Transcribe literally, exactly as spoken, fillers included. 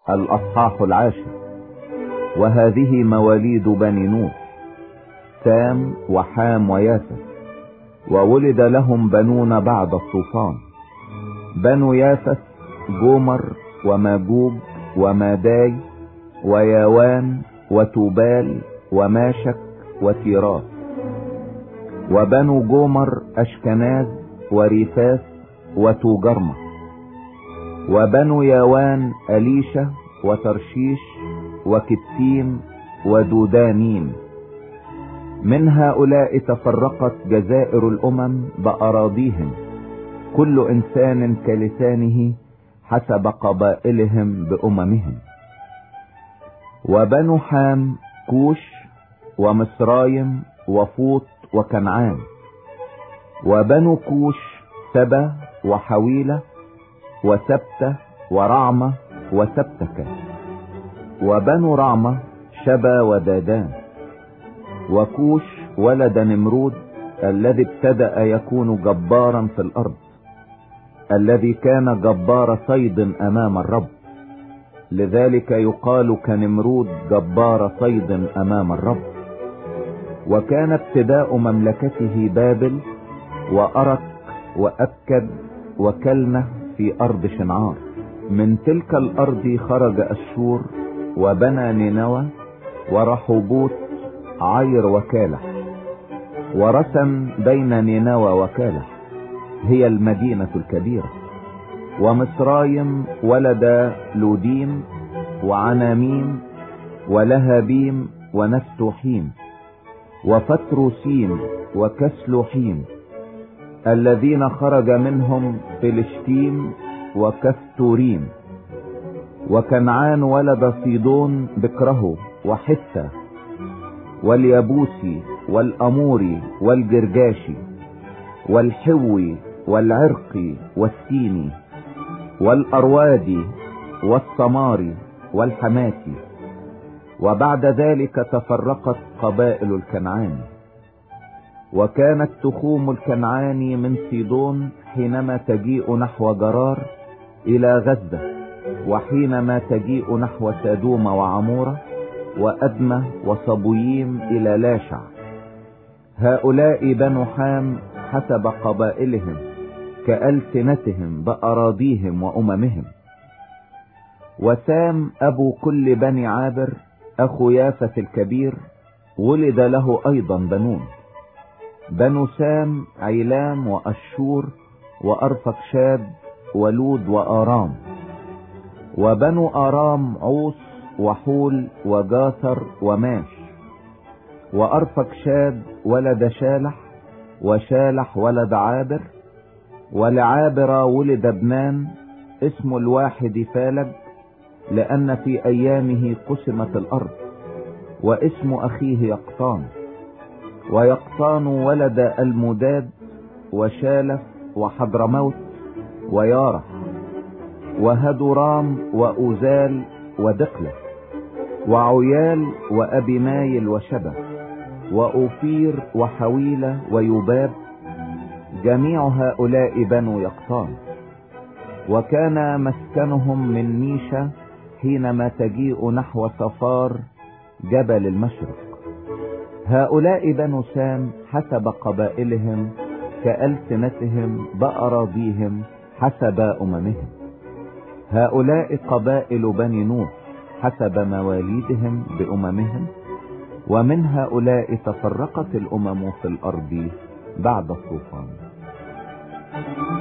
الأصحاح العاشر. وهذه مواليد بني نوح: سام وحام ويافث. وولد لهم بنون بعد الطوفان. بنو يافث: جومر وماجوج وماداي وياوان وتوبال وماشك وتيراث. وبنو جومر: أشكناز وريفاس وتوجرمة. وبنو ياوان: أليشة وترشيش وكتيم ودودانيم. من هؤلاء تفرقت جزائر الأمم بأراضيهم، كل إنسان كلسانه حسب قبائلهم بأممهم. وبنو حام: كوش ومصرايم وفوط وكنعان. وبنو كوش: سبا وحويلة وسبتة ورعمة وسبتكة. وبنو رعمة: شبا ودادان. وكوش ولد نمرود الذي ابتدأ يكون جبارا في الأرض، الذي كان جبار صيد أمام الرب، لذلك يقال كنمرود جبار صيد أمام الرب. وكان ابتداء مملكته بابل وأرك وأبكد وكلنة في أرض شنعار. من تلك الأرض خرج أشور وبنى نينوى ورحوبوت عير وكالح. ورسم بين نينوى وكالح، هي المدينة الكبيرة. ومصرايم ولد لوديم وعناميم ولهابيم ونفتوحيم وفتروسيم وكسلوحيم، الذين خرج منهم فلسطيم وكفتوريم. وكنعان ولد صيدون بكره وحثة واليابوسي والأموري والجرجاشي والحوي والعرقي والسيني والأروادي والسماري والحماتي. وبعد ذلك تفرقت قبائل الكنعان. وكانت تخوم الكنعاني من صيدون حينما تجيء نحو جرار إلى غزة، وحينما تجيء نحو سادوم وعمورة وأدمة وصبويم إلى لاشع. هؤلاء بنو حام حسب قبائلهم كألسنتهم بأراضيهم وأممهم. وسام أبو كل بني عابر أخو يافث الكبير، ولد له أيضا بنون. بنو سام: عيلام وأشور وأرفكشاد ولود وآرام. وبنو آرام: عوص وحول وجاثر وماش. وأرفكشاد ولد شالح، وشالح ولد عابر. ولعابر ولد ابنان، اسم الواحد فالج لأن في أيامه قسمت الأرض، واسم أخيه يقطان. ويقطان ولد المداد وشالف وحضرموت ويارح. وهدرام وأوزال ودقلة وعيال وأبي مايل وشبه وأوفير وحويلة ويباب. جميع هؤلاء بنو يقطان. وكان مسكنهم من ميشا حينما تجيء نحو صفار جبل المشرق. هؤلاء بنو سام حسب قبائلهم كألسنتهم بأراضيهم حسب أممهم. هؤلاء قبائل بني نوح حسب مواليدهم بأممهم. ومن هؤلاء تفرقت الأمم في الأرض بعد الطوفان.